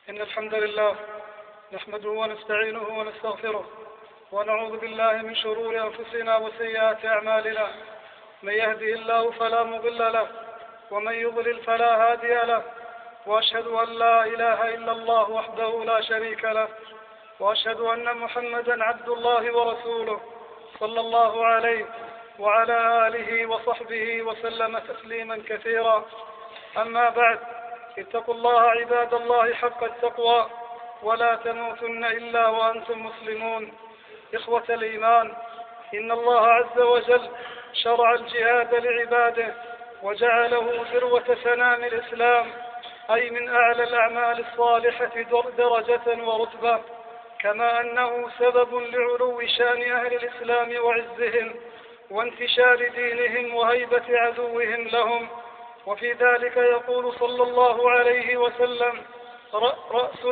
إن الحمد لله نحمده ونستعينه ونستغفره ونعوذ بالله من شرور أنفسنا وسيئات أعمالنا. من يهده الله فلا مضل له ومن يضلل فلا هادي له، وأشهد أن لا إله إلا الله وحده لا شريك له، وأشهد أن محمدا عبد الله ورسوله صلى الله عليه وعلى آله وصحبه وسلم تسليما كثيرا. أما بعد، اتقوا الله عباد الله حق التقوى ولا تموتن إلا وأنتم مسلمون. إخوة الإيمان، إن الله عز وجل شرع الجهاد لعباده وجعله ذروة سنام الإسلام، أي من أعلى الأعمال الصالحة درجة ورتبة، كما أنه سبب لعلو شأن أهل الإسلام وعزهم وانتشار دينهم وهيبة عدوهم لهم. وفي ذلك يقول صلى الله عليه وسلم: رأس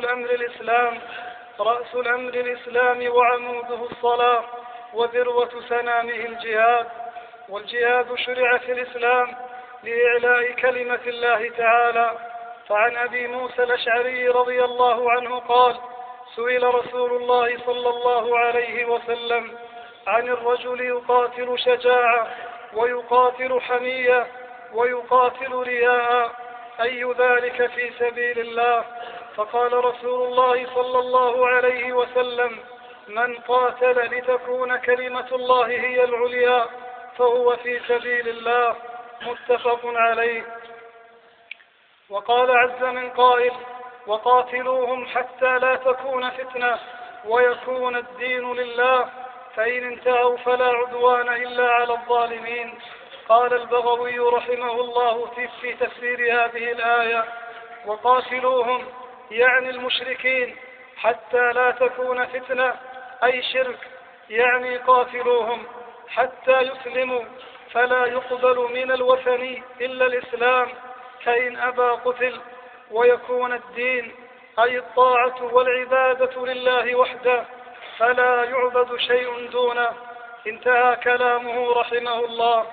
الأمر الإسلام وعموده الصلاة وذروة سنامه الجهاد. والجهاد شرع في الإسلام لإعلاء كلمة الله تعالى. فعن أبي موسى الأشعري رضي الله عنه قال: سئل رسول الله صلى الله عليه وسلم عن الرجل يقاتل شجاعة ويقاتل حمية ويقاتل رياء، أي ذلك في سبيل الله؟ فقال رسول الله صلى الله عليه وسلم: من قاتل لتكون كلمة الله هي العليا فهو في سبيل الله. متفق عليه. وقال عز من قائل: وقاتلوهم حتى لا تكون فتنة ويكون الدين لله، فإن انتهوا فلا عدوان إلا على الظالمين. قال البغوي رحمه الله في تفسير هذه الآية: وقاتلوهم يعني المشركين حتى لا تكون فتنة، أي شرك، يعني قاتلوهم حتى يسلموا، فلا يقبل من الوثني إلا الإسلام، فإن أبى قتل. ويكون الدين أي الطاعة والعبادة لله وحده، فلا يعبد شيء دونه. انتهى كلامه رحمه الله.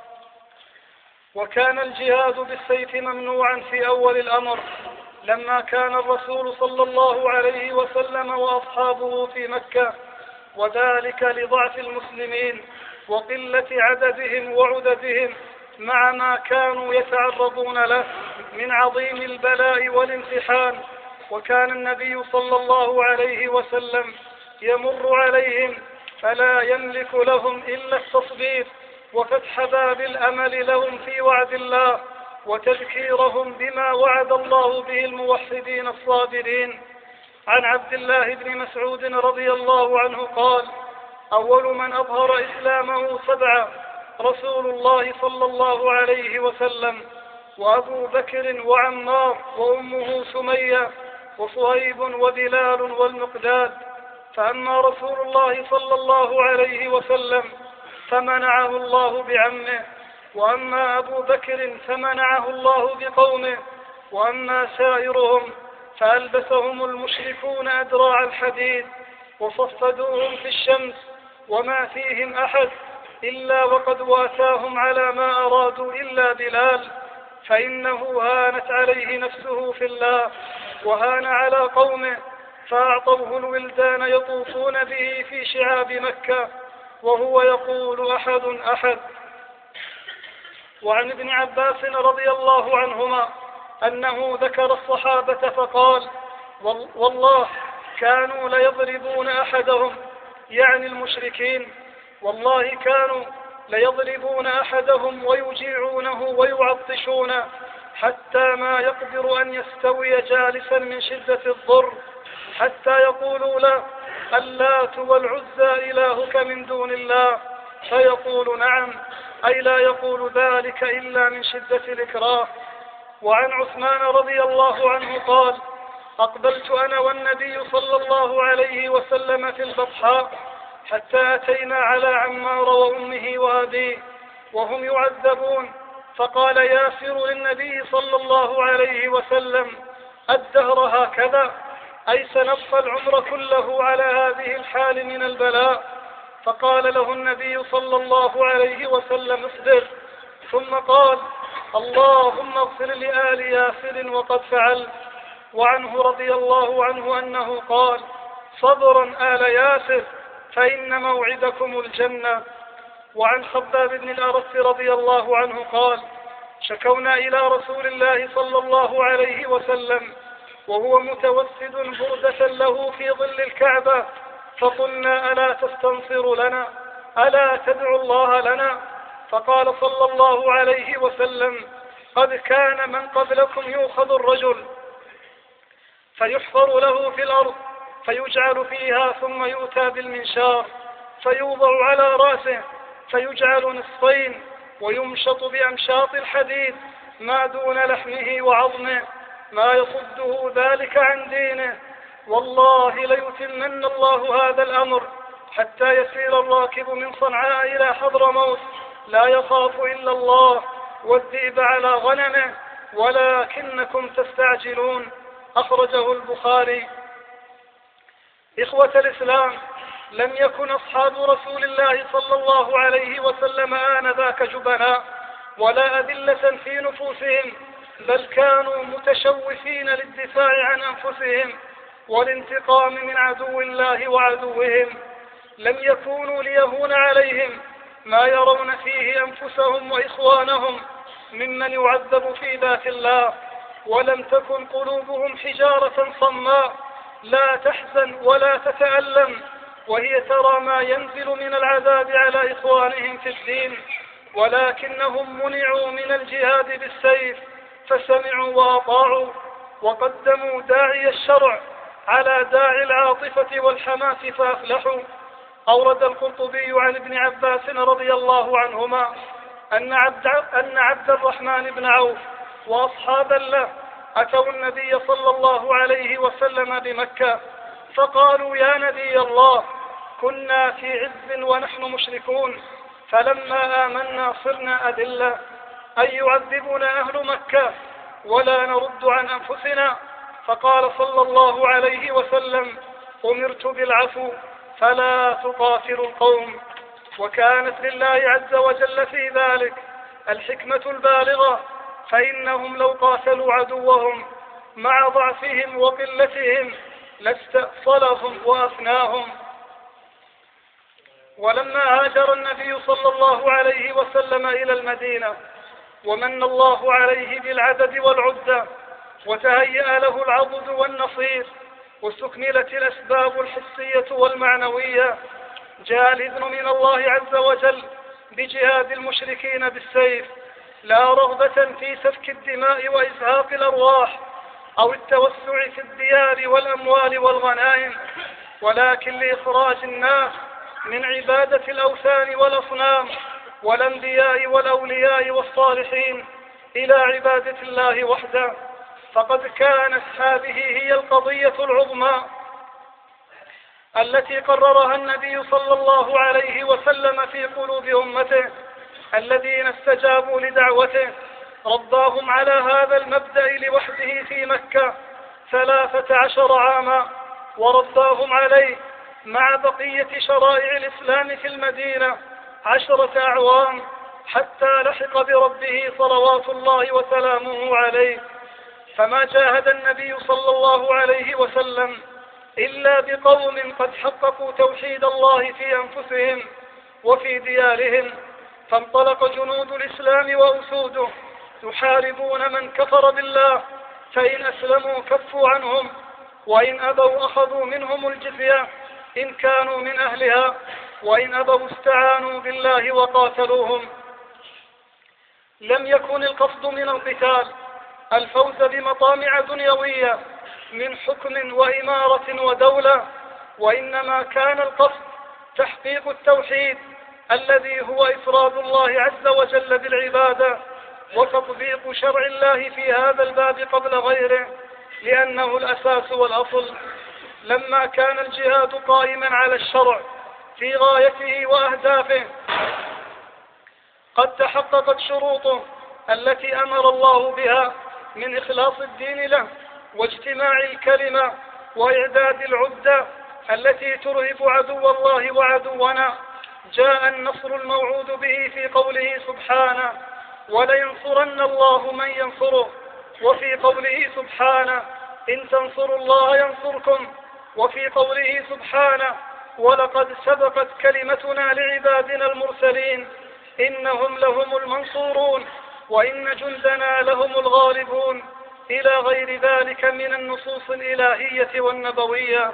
وكان الجهاد بالسيف ممنوعا في أول الأمر، لما كان الرسول صلى الله عليه وسلم وأصحابه في مكة، وذلك لضعف المسلمين وقلة عددهم وعددهم، مع ما كانوا يتعرضون له من عظيم البلاء والامتحان. وكان النبي صلى الله عليه وسلم يمر عليهم فلا يملك لهم إلا التصبير وفتح باب الأمل لهم في وعد الله، وتذكيرهم بما وعد الله به الموحدين الصابرين. عن عبد الله بن مسعود رضي الله عنه قال: أول من أظهر إسلامه 7: رسول الله صلى الله عليه وسلم، وأبو بكر وعمار وأمه سمية وصهيب وبلال والمقداد. فأما رسول الله صلى الله عليه وسلم فمنعه الله بعمه، وأما أبو بكر فمنعه الله بقومه، وأما سائرهم فألبسهم المشركون أدراع الحديد وصفدوهم في الشمس، وما فيهم أحد إلا وقد واتاهم على ما أرادوا إلا بلال، فإنه هانت عليه نفسه في الله وهان على قومه، فأعطوه الولدان يطوفون به في شعاب مكة وهو يقول: أحد أحد. وعن ابن عباس رضي الله عنهما أنه ذكر الصحابة فقال: والله كانوا ليضربون أحدهم، يعني المشركين، والله كانوا ليضربون أحدهم ويجيعونه ويعطشونه حتى ما يقدر أن يستوي جالسا من شدة الضر، حتى يقولوا له: اللات والعزى إلهك من دون الله؟ فيقول: نعم، أي لا يقول ذلك إلا من شدة الإكراه. وعن عثمان رضي الله عنه قال: أقبلت أنا والنبي صلى الله عليه وسلم في البطحاء حتى أتينا على عمار وأمه وأبيه وهم يعذبون، فقال ياسر للنبي صلى الله عليه وسلم: الدهر هكذا، أي سنبقى العمر كله على هذه الحال من البلاء؟ فقال له النبي صلى الله عليه وسلم: اصبر. ثم قال: اللهم اغفر لآل ياسر وقد فعل. وعنه رضي الله عنه أنه قال: صبرا آل ياسر فإن موعدكم الجنة. وعن خباب بن الأرت رضي الله عنه قال: شكونا إلى رسول الله صلى الله عليه وسلم وهو متوسد بردة له في ظل الكعبة، فقلنا: ألا تستنصر لنا؟ ألا تدعو الله لنا؟ فقال صلى الله عليه وسلم: قد كان من قبلكم يؤخذ الرجل فيحفر له في الأرض فيجعل فيها، ثم يؤتى بالمنشار فيوضع على رأسه فيجعل نصفين ويمشط بأمشاط الحديد ما دون لحمه وعظمه، ما يصده ذلك عن دينه. والله ليتمن الله هذا الأمر حتى يسير الراكب من صنعاء إلى حضرموت لا يخاف إلا الله والذئب على غنمه، ولكنكم تستعجلون. أخرجه البخاري. إخوة الإسلام، لم يكن أصحاب رسول الله صلى الله عليه وسلم آنذاك جبناء ولا أذلة في نفوسهم، بل كانوا متشوفين للدفاع عن أنفسهم والانتقام من عدو الله وعدوهم. لم يكونوا ليهون عليهم ما يرون فيه أنفسهم وإخوانهم ممن يعذب في ذات الله، ولم تكن قلوبهم حجارة صماء لا تحزن ولا تتألم وهي ترى ما ينزل من العذاب على إخوانهم في الدين، ولكنهم منعوا من الجهاد بالسيف فسمعوا وأطاعوا وقدموا داعي الشرع على داعي العاطفة والحماس فأفلحوا. أورد القرطبي عن ابن عباس رضي الله عنهما أن عبد الرحمن بن عوف وأصحابا له أتوا النبي صلى الله عليه وسلم بمكة فقالوا: يا نبي الله، كنا في عز ونحن مشركون، فلما آمنا صرنا أذلة، أن يعذبنا أهل مكة ولا نرد عن أنفسنا؟ فقال صلى الله عليه وسلم: أمرت بالعفو فلا تقاتلوا القوم. وكانت لله عز وجل في ذلك الحكمة البالغة، فإنهم لو قاتلوا عدوهم مع ضعفهم وقلتهم لاستأصلهم وأفناهم. ولما هاجر النبي صلى الله عليه وسلم إلى المدينة ومن الله عليه بالعدد والعدة وتهيأ له العضد والنصير واستكملت الأسباب الحسية والمعنوية، جاء الإذن من الله عز وجل بجهاد المشركين بالسيف، لا رغبة في سفك الدماء وإزهاق الأرواح أو التوسع في الديار والأموال والغنائم، ولكن لإخراج الناس من عبادة الأوثان والأصنام والأنبياء والأولياء والصالحين إلى عبادة الله وحده. فقد كانت هذه هي القضية العظمى التي قررها النبي صلى الله عليه وسلم في قلوب أمته الذين استجابوا لدعوته. رباهم على هذا المبدأ لوحده في مكة 13 عاما، ورباهم عليه مع بقية شرائع الإسلام في المدينة 10 أعوام، حتى لحق بربه صلوات الله وسلامه عليه. فما جاهد النبي صلى الله عليه وسلم إلا بقوم قد حققوا توحيد الله في أنفسهم وفي ديارهم، فانطلق جنود الإسلام وأسوده يحاربون من كفر بالله، فإن أسلموا كفوا عنهم، وإن أبوا أخذوا منهم الجزية إن كانوا من أهلها، وإن أبوا استعانوا بالله وقاتلوهم. لم يكن القصد من القتال الفوز بمطامع دنيوية من حكم وإمارة ودولة، وإنما كان القصد تحقيق التوحيد الذي هو إفراد الله عز وجل بالعبادة وتطبيق شرع الله في هذا الباب قبل غيره، لأنه الأساس والأصل. لما كان الجهاد قائما على الشرع في غايته وأهدافه قد تحققت شروطه التي أمر الله بها من إخلاص الدين له واجتماع الكلمة وإعداد العدة التي ترهب عدو الله وعدونا، جاء النصر الموعود به في قوله سبحانه: ولينصرن الله من ينصره، وفي قوله سبحانه: إن تنصروا الله ينصركم. وفي قوله سبحانه: ولقد سبقت كلمتنا لعبادنا المرسلين إنهم لهم المنصورون وإن جندنا لهم الغالبون، إلى غير ذلك من النصوص الإلهية والنبوية.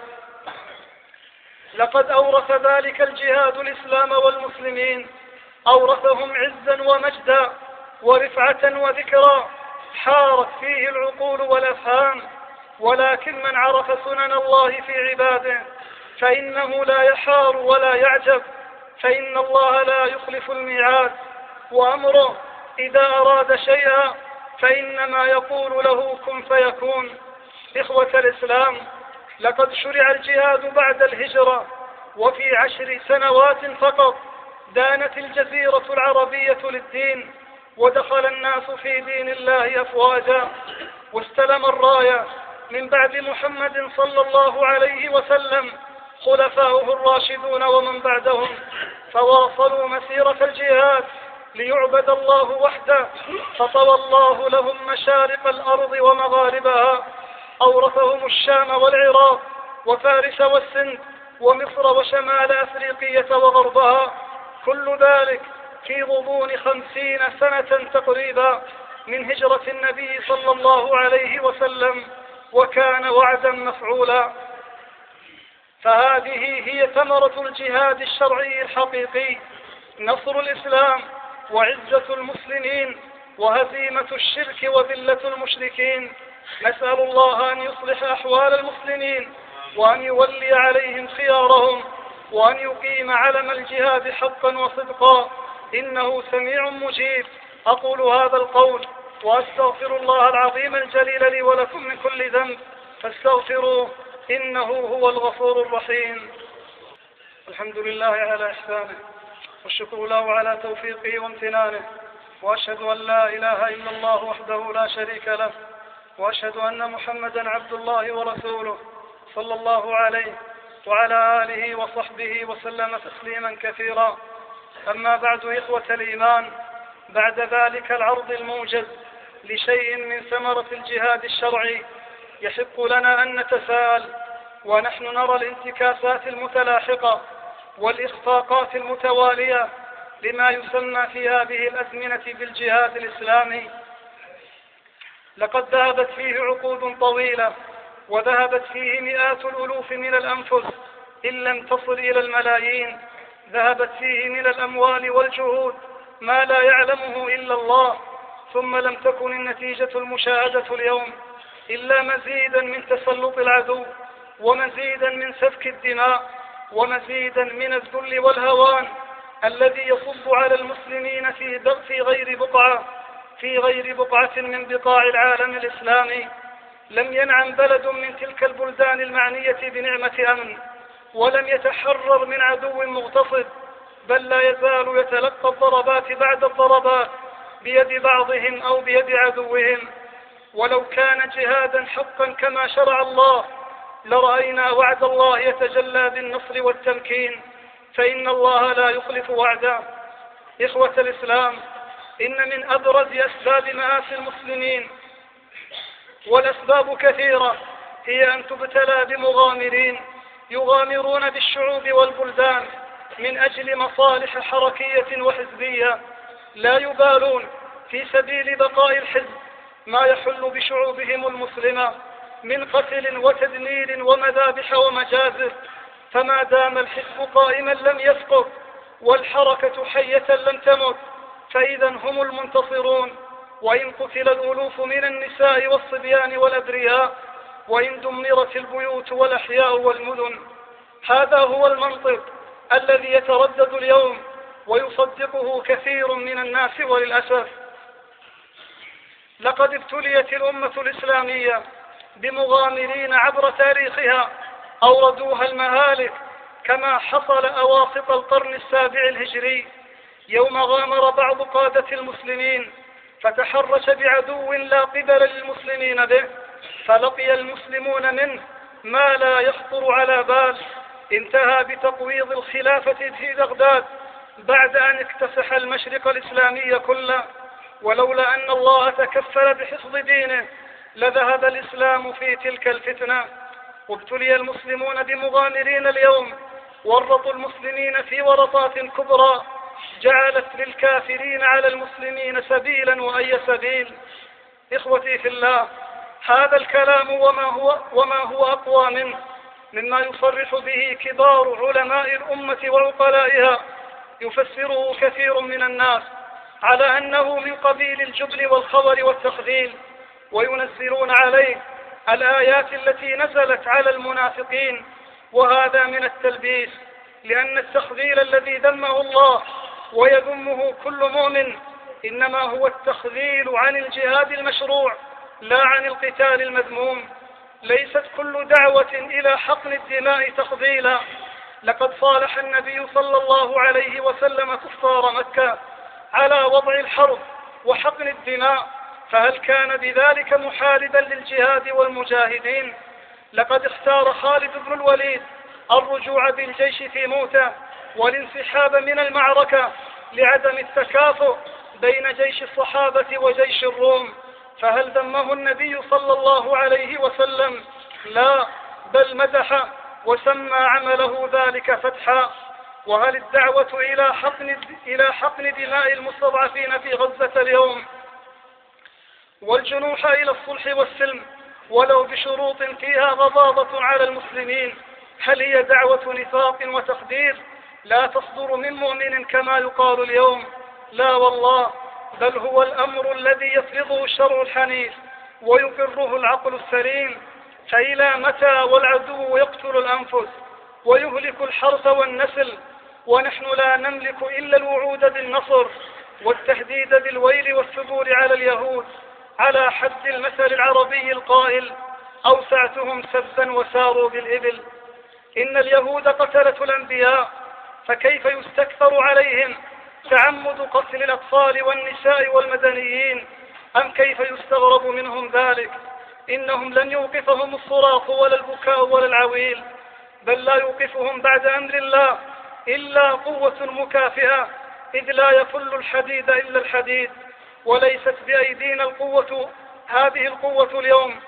لقد أورث ذلك الجهاد الإسلام والمسلمين، أورثهم عزا ومجدا ورفعة وذكرا حارت فيه العقول والأفهام. ولكن من عرف سنن الله في عباده فإنه لا يحار ولا يعجب، فإن الله لا يخلف الميعاد، وأمره إذا أراد شيئا فإنما يقول له كن فيكون. إخوة الإسلام، لقد شرع الجهاد بعد الهجرة، وفي 10 سنوات فقط دانت الجزيرة العربية للدين، ودخل الناس في دين الله أفواجا، واستلم الراية من بعد محمد صلى الله عليه وسلم خلفاؤه الراشدون ومن بعدهم، فواصلوا مسيرة الجهاد ليعبد الله وحده، فطوى الله لهم مشارق الأرض ومغاربها، أورثهم الشام والعراق وفارس والسند ومصر وشمال أفريقية وغربها، كل ذلك في غضون 50 سنة تقريبا من هجرة النبي صلى الله عليه وسلم، وكان وعدا مفعولا. فهذه هي ثمرة الجهاد الشرعي الحقيقي: نصر الإسلام وعزة المسلمين وهزيمة الشرك وذلة المشركين. نسأل الله أن يصلح أحوال المسلمين وأن يولي عليهم خيارهم وأن يقيم علم الجهاد حقا وصدقا، إنه سميع مجيب. أقول هذا القول وأستغفر الله العظيم الجليل لي ولكم من كل ذنب فاستغفروه إنه هو الغفور الرحيم. الحمد لله على إحسانه، والشكر له على توفيقه وامتنانه، وأشهد أن لا إله إلا الله وحده لا شريك له، وأشهد أن محمدا عبد الله ورسوله صلى الله عليه وعلى آله وصحبه وسلم تسليما كثيرا. أما بعد، إخوة الإيمان، بعد ذلك العرض الموجز لشيء من ثمرة الجهاد الشرعي، يحق لنا أن نتساءل ونحن نرى الانتكاسات المتلاحقة والإخفاقات المتوالية لما يسمى في هذه الأزمنة بالجهاد الإسلامي. لقد ذهبت فيه عقود طويلة، وذهبت فيه مئات الألوف من الأنفس إن لم تصل إلى الملايين، ذهبت فيه من الأموال والجهود ما لا يعلمه إلا الله، ثم لم تكن النتيجة المشاهدة اليوم إلا مزيدا من تسلط العدو، ومزيدا من سفك الدماء، ومزيدا من الذل والهوان الذي يصب على المسلمين في غير بقعة من بقاع العالم الإسلامي. لم ينعم بلد من تلك البلدان المعنية بنعمة أمن، ولم يتحرر من عدو مغتصب، بل لا يزال يتلقى الضربات بعد الضربات بيد بعضهم أو بيد عدوهم. ولو كان جهادا حقا كما شرع الله لرأينا وعد الله يتجلى بالنصر والتمكين، فإن الله لا يخلف وعده. إخوة الإسلام، إن من أبرز أسباب مآسي المسلمين، والأسباب كثيرة، هي أن تبتلى بمغامرين يغامرون بالشعوب والبلدان من أجل مصالح حركية وحزبية، لا يبالون في سبيل بقاء الحزب ما يحل بشعوبهم المسلمة من قتل وتدمير ومذابح ومجازر. فما دام الحزب قائما لم يسقط، والحركة حية لم تمت، فإذا هم المنتصرون، وإن قتل الألوف من النساء والصبيان والأبرياء، وإن دمرت البيوت والأحياء والمدن. هذا هو المنطق الذي يتردد اليوم ويصدقه كثير من الناس وللأسف. لقد ابتليت الأمة الإسلامية بمغامرين عبر تاريخها أوردوها المهالك، كما حصل أواسط القرن 7 الهجري، يوم غامر بعض قادة المسلمين فتحرش بعدو لا قبل للمسلمين به، فلقي المسلمون منه ما لا يخطر على بال. انتهى بتقويض الخلافة في بغداد بعد أن اكتسح المشرق الإسلامي كله، ولولا أن الله تكفل بحفظ دينه لذهب الإسلام في تلك الفتنة. وابتلي المسلمون بمغامرين اليوم ورطوا المسلمين في ورطات كبرى جعلت للكافرين على المسلمين سبيلا وأي سبيل. إخوتي في الله، هذا الكلام وما هو أقوى منه مما يصرح به كبار علماء الأمة وعقلائها يفسره كثير من الناس على أنه من قبيل الجبن والخور والتخذيل، وينزلون عليه الآيات التي نزلت على المنافقين، وهذا من التلبيس، لأن التخذيل الذي ذمه الله ويذمه كل مؤمن إنما هو التخذيل عن الجهاد المشروع لا عن القتال المذموم. ليست كل دعوة إلى حقن الدماء تخذيلا، لقد صالح النبي صلى الله عليه وسلم كفار مكة على وضع الحرب وحقن الدماء، فهل كان بذلك محاربا للجهاد والمجاهدين؟ لقد اختار خالد بن الوليد الرجوع بالجيش في موته والانسحاب من المعركة لعدم التكافؤ بين جيش الصحابة وجيش الروم، فهل ذمه النبي صلى الله عليه وسلم؟ لا، بل مدح وسمى عمله ذلك فتحا. وهل الدعوة إلى حقن دماء المستضعفين في غزة اليوم والجنوح إلى الصلح والسلم ولو بشروط فيها غضاضة على المسلمين، هل هي دعوة نفاق وتخدير لا تصدر من مؤمن كما يقال اليوم؟ لا والله، بل هو الأمر الذي يفرضه الشرع الحنيف ويقره العقل السليم. فإلى متى والعدو يقتل الأنفس ويهلك الحرث والنسل ونحن لا نملك إلا الوعود بالنصر والتهديد بالويل والثبور على اليهود، على حد المثل العربي القائل: أوسعتهم سبا وساروا بالإبل. إن اليهود قتلة الأنبياء، فكيف يستكثر عليهم تعمد قتل الأطفال والنساء والمدنيين؟ أم كيف يستغرب منهم ذلك؟ إنهم لن يوقفهم الصراخ ولا البكاء ولا العويل، بل لا يوقفهم بعد أمر الله إلا قوة مكافئة، إذ لا يفل الحديد إلا الحديد. وليست بأيدينا هذه القوة اليوم،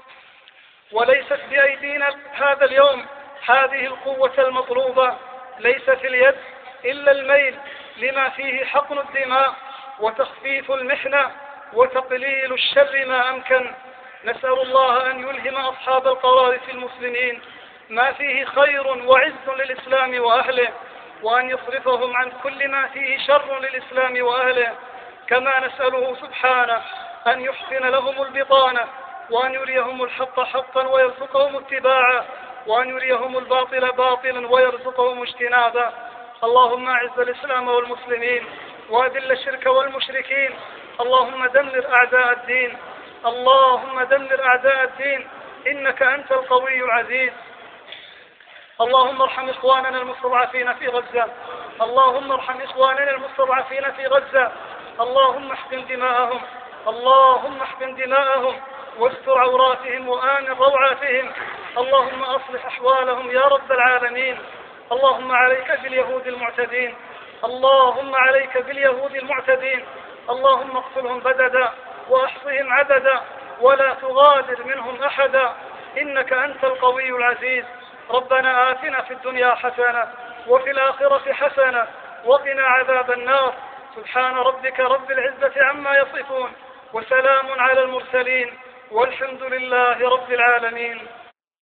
وليست بأيدينا هذا اليوم هذه القوة المطلوبة، ليس في اليد إلا الميل لما فيه حقن الدماء وتخفيف المحنة وتقليل الشر ما أمكن. نسأل الله أن يلهم أصحاب القرار في المسلمين ما فيه خير وعز للإسلام وأهله، وأن يصرفهم عن كل ما فيه شر للإسلام وأهله. كما نسأله سبحانه أن يحسن لهم البطانة، وأن يريهم الحق حقا ويرزقهم اتباعه، وأن يريهم الباطل باطلا ويرزقهم اجتنابه. اللهم أعز الإسلام والمسلمين وأذل الشرك والمشركين. اللهم دمر أعداء الدين، اللهم دمر أعداء الدين، إنك أنت القوي العزيز. اللهم ارحم إخواننا المستضعفين في غزة، اللهم ارحم إخواننا المستضعفين في غزة. اللهم احقن دماءهم، اللهم احقن دماءهم واستر عوراتهم وآمن روعاتهم. اللهم أصلح أحوالهم يا رب العالمين. اللهم عليك باليهود المعتدين، اللهم عليك باليهود المعتدين. اللهم اقتلهم بددا وأحصهم عددا ولا تغادر منهم أحدا، إنك أنت القوي العزيز. ربنا آتنا في الدنيا حسنة وفي الآخرة حسنة وقنا عذاب النار. سبحان ربك رب العزة عما يصفون، وسلام على المرسلين، والحمد لله رب العالمين.